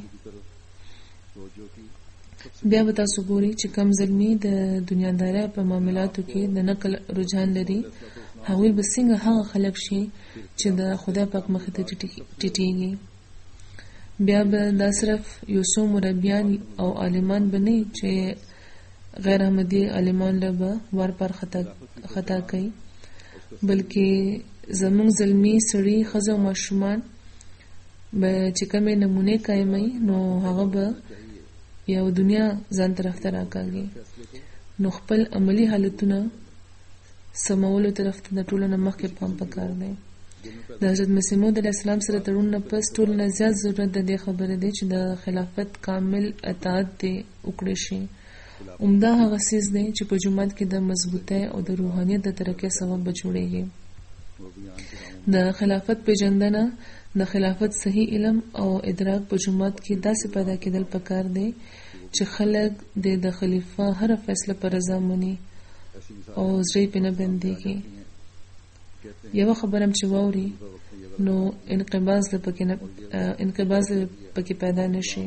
بیا به تاسو ګورئ چې کم زلمي د دنیادارۍ په معاملاتو کې د نقل رجحان لري هغوی به څنګه هغه خلک شي چې د خدای پاک مخې ته ټیټېږي. بیا به دا صرف یو څو مربیان او عالمان به نه چې غیر احمدي عالمان له به وار پر خطا خطا کوي بلکې زمونږ زلمي سړي ښځه او ماشومان به چې کومې نمونې قایموي نو هغه به یو دنیا ځان طرف ته راکاږي. نو خپل عملی حالتونه سمولو طرف ته د ټولو نه مخکې پام پکار دی. د حضرت مسیح موعود علیه السلام سره تړون نه پس ټول نه زیات ضرورت د دې خبرې دی چې د خلافت کامل اطاعت دی وکړی شي. عمده هغه څیز دی چې په جومات کې د مضبوطۍ او د روحانیت د ترقۍ سبب به جوړیږي. د خلافت پیژندنه د خلافت صحیح علم او ادراک په جومات کې داسې پیدا کېدل پکار دی چې خلک د خلیفه هر فیصله پر رضا مني او زړه یې پې نه بندېږي. یو خبرم چې واوري نو انقباض لپاره انقباض پکې پیدا نشي.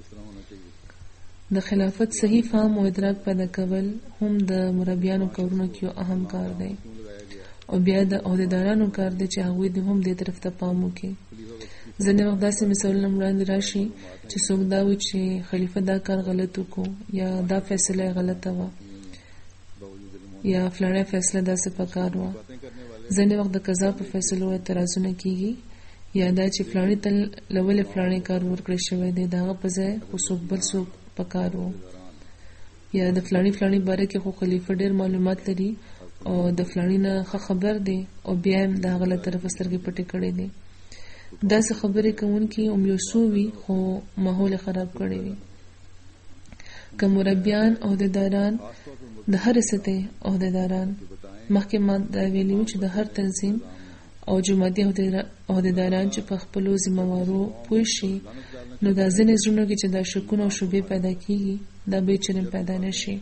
د خلافت صحیح فهم او ادراک پیدا کول هم د مربیانو کارونو کې یو اهم کار دی او بیا د عہدیدارانو کار دی چې هغوی د هم دې طرف ته پام وکړي ځینې وخت داسې مثالونه وړاندې راشي چې څوک دا وایي چې خلیفه دا کار غلط وکړو یا دا فیصله یې غلطه وه یا فلانه فیصله داسې پکار وه. ځینې وخت د قضا په فیصلو اعتراضونه کیږي یا دا چې فلاني تل له ولې فلاني کار ورکړی شوی دی د هغه په ځای خو څوک بل څوک پکار و، یا د فلاني فلاني باره کې خو خلیفه ډېر معلومات لري او د فلاني نه ښه خبر دی او بیا هم د هغه له طرفه سترګې پټې کړې دي. داسې خبرې کوونکي هم یو څو وي خو ماحول خراب کړی وي. که مربیان عهدهداران د هرې سطحې عهدهداران، مخکې ما دا ویلي وو چې د هر تنظیم او جماعتي عهدهداران چې په خپلو ذمهوارو پوه شي نو دا ځینې زړونو کې چې دا شکونه او شبهې پیدا کېږي دا به چرم پیدا نه شي.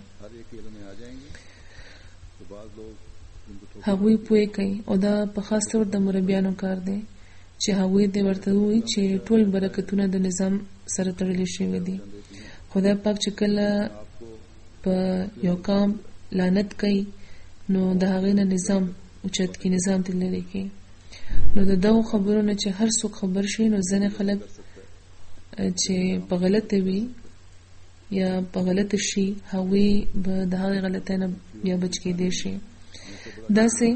هغوی پوه کوي او دا په خاص طور د مربیانو کار دی چې هغوی دې ورته ووایي چې ټول برکتونه د نظام سره تړلي شوي دي. خدای پاک چې کله په یو قام لعنت کوي نو د هغې نه نظام اوچت کی، نظام ته لري کی. نو د دغو خبرو نه چې هر څوک خبر شي نو ځینې خلک چې په غلطه وي یا په غلطه شي هغوی به د هغې غلطۍ نه بیا بچ کېدی شي. داسې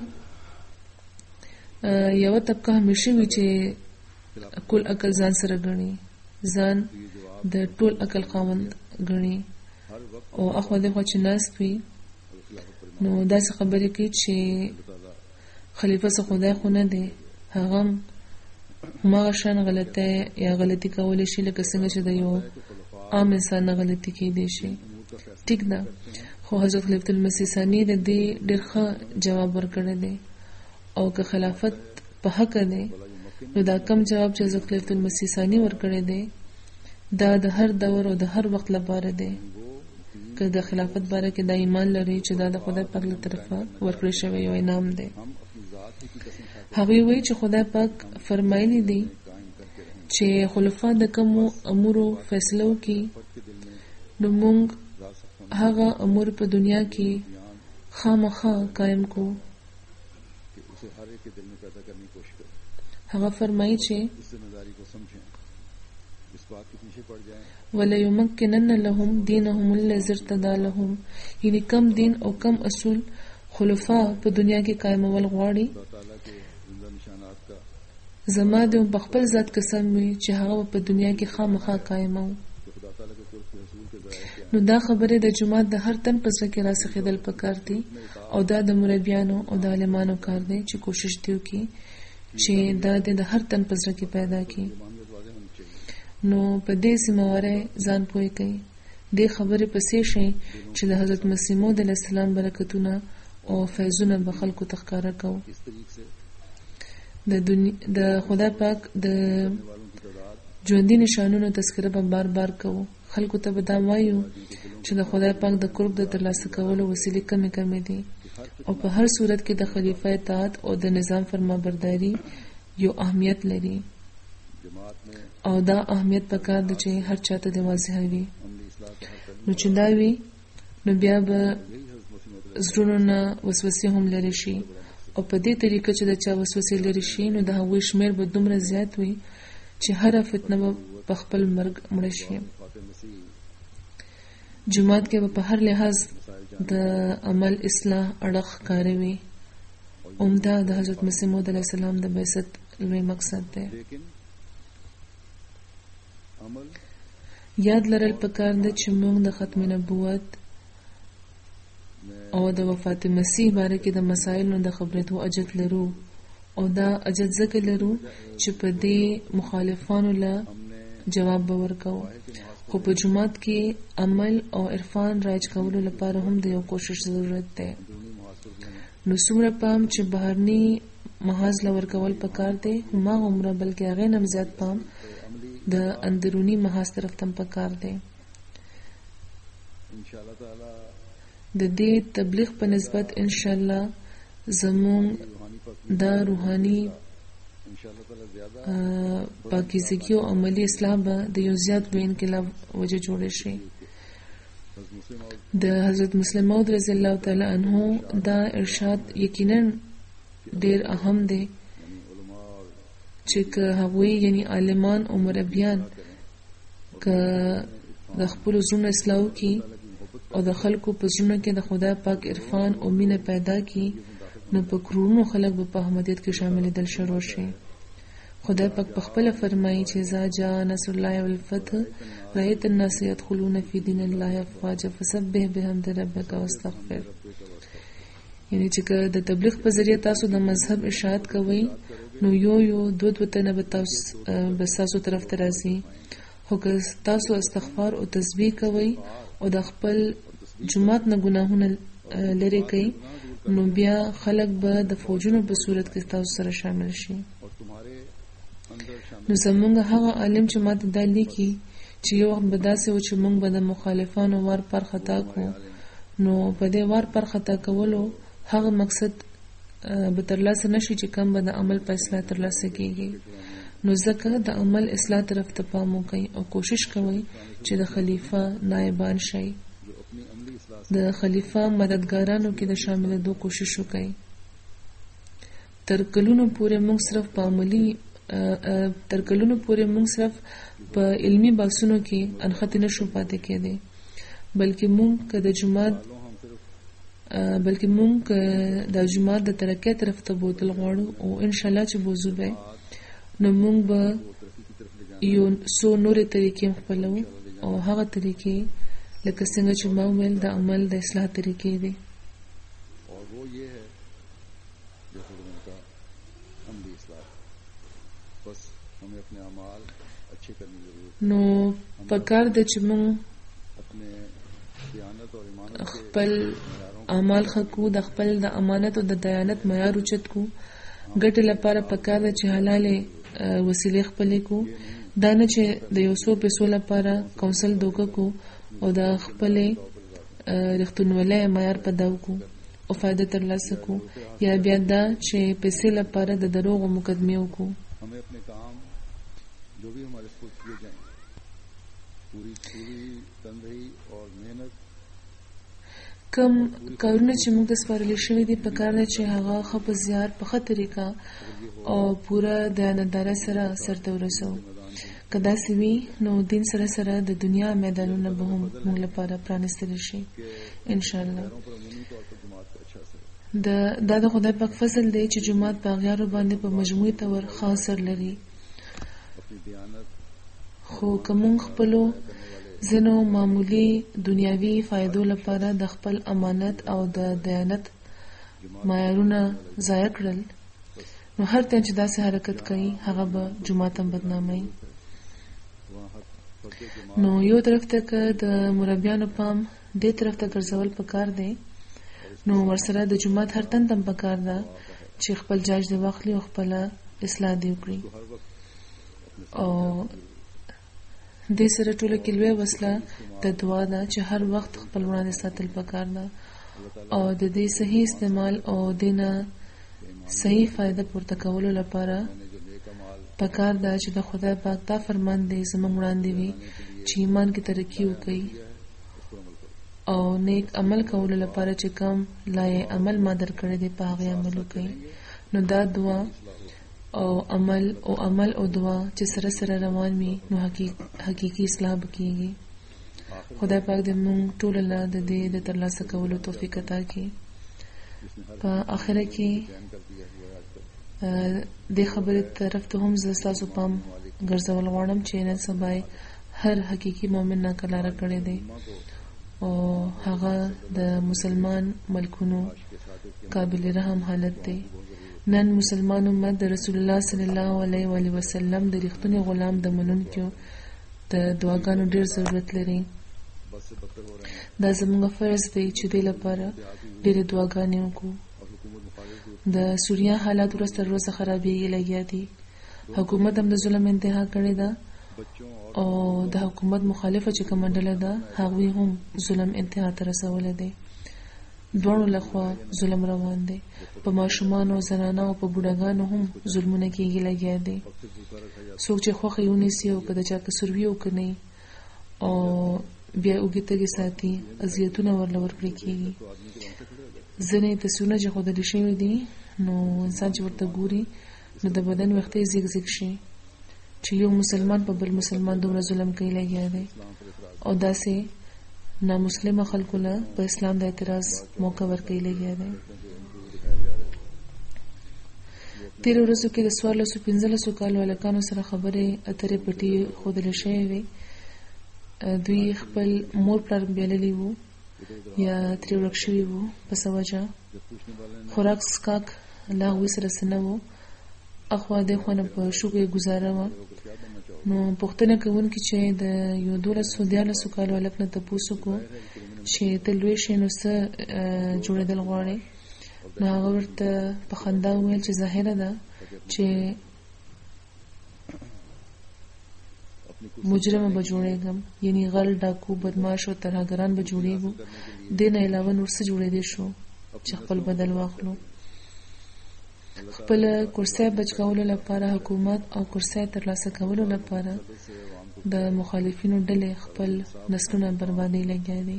یوه طبقه همیشه وي چې کل عقل ځان سره ګڼي، ځان د ټول عقل خاوند ګڼي او اخوا دخوا چې ناست وي نو داسې خبرې کوي چې خلیفه څه خدای خو نه دی، هغه هم هماغه شان غلطۍ یا غلطي کولی شي لکه څنګه چې د یو عام انسان نه غلطي کېدی شي. ټیک ده، خو حضرت خلیفة المسیح ثانی د دې ډېر ښه جواب ورکړی دی او که خلافت په حق دی نو دا کم جواب چې حضرت خلیفة المسیح ثانی ورکړی دی دا د هر دور او د هر وخت لپاره دی. که د خلافت باره کې دا ایمان لري چې دا د خدای پاک له طرفه ورکړی شوی یو انعام دی. هغوی وایي چې خدای پاک فرمایلی دی چې خلفا د کومو امورو فیصله وکړي نو موږ هغه امور په دنیا کې خامخا قائم کو. هغه فرمایي چې وَلَيُمَكِّنَنَّ لَهُمْ دِينَهُمُ الَّذِي ارْتَضَىٰ لَهُمْ، یعنی کم دین او کم اصول خلفا په دنیا کې قائمول غواړي. زما د په خپل ذات قسم وي چې هغه په دنیا کې خامخا قائمو. نو دا خبره د جماعت د هر تن په ځکه کې راسخېدل پکار دي او دا د مربیانو او د عالمانو کار دی چې کوشش دی وکړي چې دا د هر تن په ځکه کې پیدا کړي. نو په دې سیمواره ځان پوي کوي دې خبره پسې شي چې د حضرت مسیح موعود علیه السلام برکتونه او فیضونه به خلکو تخکاره کوو. د دنیا د خدای پاک د ژوندۍ نشانونو تذکره به بار بار کوو. خلکو ته به دا وایو چې د خدای پاک د قرب د ترلاسه کولو وسیلې کمې کمې دي او په هر صورت کې د خلیفه اطاعت او د نظام فرمانبرداري یو اهمیت لري او دا اهمیت پکار دی چې هر چاته د واضح وي. نو چې دا وي نو بیا به زړونو نه وسوسې هم لري شي او په دې طریقه چې د چا وسوسې لري شي نو د هغوی شمیر به دومره زیات وي چې هره فتنه به په خپل مرګ مړه شي. جماعت کې به په هر لحاظ د عمل اصلاح اړخ کاری وي. عمده د حضرت مسیح موعود علیه السلام د بعثت لوی مقصد دی. یاد لرل پکار ده چې موږ د ختم نبوت او د وفات مسیح باره کې د مسایلو د خبرېدو اجت لرو او دا اجت ځکه لرو چې په دې مخالفانو له جواب به ورکوو. خو په جماعت کې عمل او عرفان راج کولو لپاره هم د یو کوشش ضرورت دی. نو څومره پام چې بهرني محاذ له ورکول پکار دی هماغه عمره بلکې هغې نه هم زیات پام د اندرونی محاذ طرف تم پکار دی. د دې تبلیغ په نسبت انشاءالله زمون دا روحانی پاکیزگی او عملی اصلاح به د یو زیات لوی انقلاب وجه جوړ شي. د حضرت مسلم موعود رضی الله تعالی عنہ دا ارشاد یقینا ډیر اهم دی چې که هغوی یعنی عالمان او مربیان که د خپل زړونو اصلاح وکړي او د خلکو په زړونو کې د خدای پاک عرفان او مینه پیدا کړي نو په کروڑونو خلک به په احمدیت کې شاملېدل شروع شي. خدای پاک په خپله فرمایي چې اذا جاء نصر الله والفتح رأيت الناس يدخلون في دين الله افواجا فسبح بحمد ربك واستغفر. یعنی چې د تبلیغ په ذریعه تاسو د مذهب اشاعت کوئ نو یو یو دو دو تنه به تاسو به تاسو طرف ته راځي. خو که تاسو استغفار او تسبیح کوئ او د خپل جماعت نه ګناهونه لري کوي نو بیا خلک به د فوجونو په صورت کې تاسو سره شامل شي. نو زمونږ هغه عالم چې ماته دا لیکي چې یو وخت به داسې و چې مونږ به د مخالفانو وار پر خطا کو نو په دې وار پر خطا کولو هغه مقصد به ترلاسه نشي چې کم به د عمل په اصلاح ترلاسه کیږي. نو ځکه د عمل اصلاح طرف ته پام وکړئ او کوشش کوئ چې د خلیفہ نائبان شئ. د خلیفہ مددګارانو کې د شاملېدو کوشش وکړئ. تر کلونو پورې موږ صرف په عملی تر کلونو پورې موږ صرف په علمی بحثونو کې انخته نشو پاتې کېدی بلکې موږ که د جماعت بلکې موږ د جماعت د ترقۍ طرف ته بوتل غواړو او ان شاء الله چې بوزو به نو موږ به یو څو نورې طریقې خپلو او هغه طریقې لکه څنګه چې ما ویل د عمل د اصلاح طریقې دي. نو پکار د چې موږ خپل اعمال خکو د خپل د امانت او د دیانت معیار اوچت کو ګټې لپاره پکار د چې حلالې وسیلې خپلې کو دا نه چې د یو څو پیسو لپاره کونسل دوکه کو او د خپلې رښتونولۍ معیار پیدا کو او فائدہ ترلاسه کو یا بیا دا چې پیسې لپاره د دروغ مقدمه وکړو. जो भी हमारे स्कूल किए जाएं पूरी पूरी तनदेही और मेहनत کم کارونه چې موږ د سپارل شوی دي په کار نه چې هغه خپ زیار په ښه طریقه او پوره دیانتدارۍ سره سرته ورسو. کدا سوي نو دین سره سره د دنیا میدانونه به هم موږ لپاره پرانستل شي ان شاء الله. د دا د خدای پاک فضل دی چې جماعت په غیارو باندې په مجموعي تور خاص اثر لري. خو کوم خپلو زنو معمولی دنیاوی فائدو لپاره د خپل امانت او د دیانت معیارونه ضایع کړل نو هر ته چې داسې حرکت کوي هغه به جماعت هم بدنامي. نو یو طرف ته که د مربیانو پام دې طرف ته ګرځول پکار دی نو ورسره د جماعت هر تن تم پکار ده چې خپل جاج دی واخلي او خپل اصلاح دی وکړي. او دې سره ټول کې لوی وسله د دعا ده چې هر وخت خپل وړاندې ساتل پکار ده او د دې صحیح استعمال او دینه صحیح فائدہ پورته کولو لپاره پکار ده چې د خدای پاک تا فرمان دی زموږ وړاندې وي چې ایمان کې ترقی وکړي او نیک عمل کولو لپاره چې کوم لای عمل ما درکړی دی په هغه عمل وکړي. نو دا دعا او عمل او عمل او دعا چې سره سره روان وي نو حقيقي اصلاح وکړي. خدای پاک دې موږ ټول له دې د ترلاسه کولو توفیق عطا کړي. په اخره کې د خبرې طرف ته هم زه تاسو پام ګرځول غواړم چې نن سبا هر حقيقي مؤمن نه کلاره کړی دی او هغه د مسلمان ملکونو قابل رحم حالت دی. نن مسلمان امت د رسول الله صلی الله علیه و علیه وسلم د ریښتونی غلام د منونکو د دعاګانو ډیر ضرورت لري. دا زموږ فرض دی چې د لپاره ډېر دعاګانې وکړو. د سوریه حالات ورځ تر ورځې خرابېږي لګیا دي. حکومت هم د ظلم انتها کړې ده او د حکومت مخالفه چې کومه ډله ده هغوی هم ظلم انتها ته رسولی دی. دواړو لخوا ظلم روان دی. په ماشومانو زنانو او په بوډاګانو هم ظلمونه کېږي لګیا دي. څوک چې خوښه یې ونیسي او که د چا کسر وي او که نه او بیا اوږې تږې ساتي اذیتونه ورله ورکړی کېږي. ځینې تصویرونه چې ښودل شوي دي نو انسان چې ورته ګوري نو د بدن وختې زیګ زیګ شي چې یو مسلمان په بل مسلمان دومره ظلم کوي لګیا دی او داسې نامسلمه خلکو له په اسلام د اعتراض موقع ورکوي لګیا دی. تیر ورځو کې د څوارلسو پنځلسو کالو هلکانو سره خبرې اترې پټې ښودلې شوې وې. دوی خپل مور پلار بیللي وو یا ترې ورک شوي وو په څه وجه خوراک څښاک لا هغوی سره څه نه وو، اخوا دېخوا نه په شوګو یې ګزاره وه. نو پوښتنه کوونکي چې د یو دولسو دیارلسو کالو هلک نه تپوس وکړو چې ته لوی شې نو څه جوړېدل غواړې، نو هغه ورته په خندا وویل چې ظاهره ده چې مجرمه به جوړېږم، یعنی غل ډاکو بدماش او ترهګران به جوړېږو، دې نه علاوه نور څه جوړېدی شو چې خپل بدل واخلو. خپل کرسۍ بچ کولو لپاره حکومت او کرسۍ ترلاسه کولو لپاره د مخالفینو ډلې خپل نسلونه بربادۍ لګیا دي.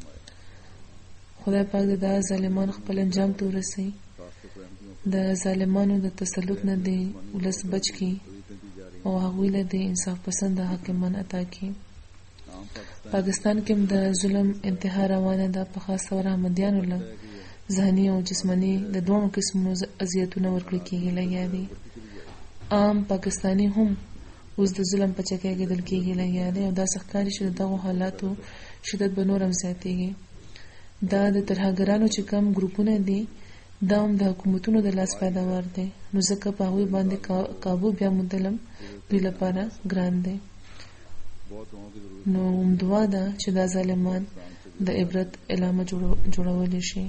خدای پاک د دا ظالمان خپل انجام ته ورسوي، د ظالمانو د تسلط نه دی ولس بچ کی او هغوی له د انصاف پسند حاکمان عطا کی. پاکستان کې د ظلم انتها روانه ده، په خاص تور احمدیانو له ذهني او جسماني د دوه قسمونو اذیتونه ورکړل کېږي لګیا دي. عام پاکستانی هم اوس د ظلم په چکه کېدل کېږي لګیا دي او دا ښکاري چې دغه حالاتو شدت به نور هم زیاتېږي. دا د ترهګرانو چې کم ګروپونه دي دا هم د حکومتونو د لاس پیداوار دی، نو ځکه په هغوی باندې کابو بیا موندلم دوی لپاره ګران دی. نو دعا ده چې دا ظالمان د عبرت علامه جوړولی شي.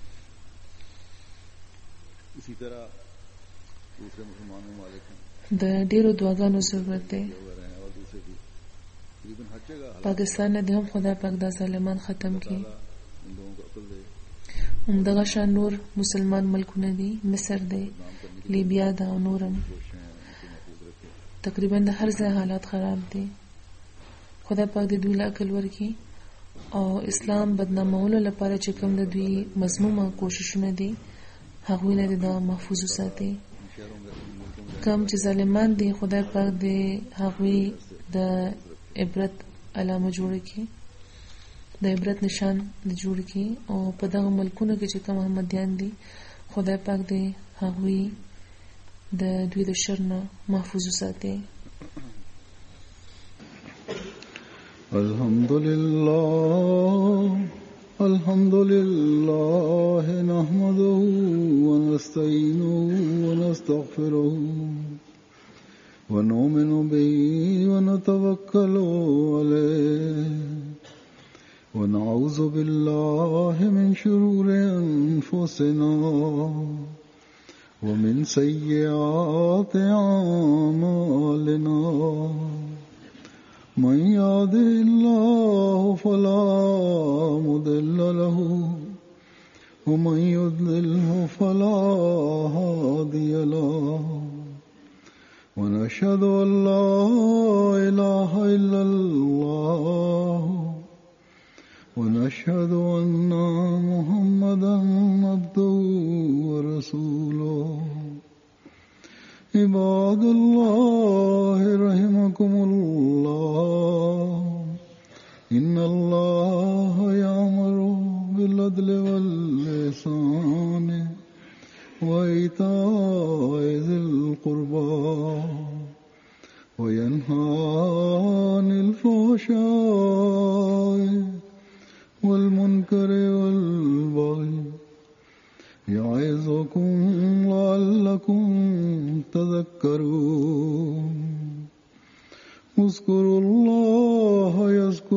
د ډیرو دعاګانو ضرورت دی. پاکستان نه د هم خدای پاک دا ظالمان ختم کړي. همدغه شان نور مسلمان ملکونه دي، مصر دی، لیبیا ده او نورم، تقریبا د هر ځای حالات خراب دي. خدای پاک د دوی له عقل ورکړي او اسلام بدنامولو لپاره چې کوم د دوی مضمومه کوششونه دي هغوی نه دا محفوظ وساتي. کوم چې ظالمان دي خدای پاک د هغوی د عبرت علامه جوړه کړي، د عبرت نشان د جوړ کړي او په دغه ملکونو کې چې کوم احمدیان دي خدای پاک د هغوی د دوی د شر نه محفوظ وساتي. الحمدلله الحمدلله نحمده ونستعينه ونستغفره ونؤمن به ونتوكل عليه ونعوذ بالله من شرور أنفسنا ومن سيئات أعمالنا من يهده الله فلا مضل له ومن يضلله فلا هادي له ونشهد أن لا إله إلا الله ونشهد أن محمدا عبده ورسوله. عباد الله رحمكم الله إن الله يأمر بالعدل والإحسان وإيتاء ذي القربى وينهى عن الفحشاء والمنكر والبغي يعظكم لعلكم تذكرون. اذكروا الله يذكركم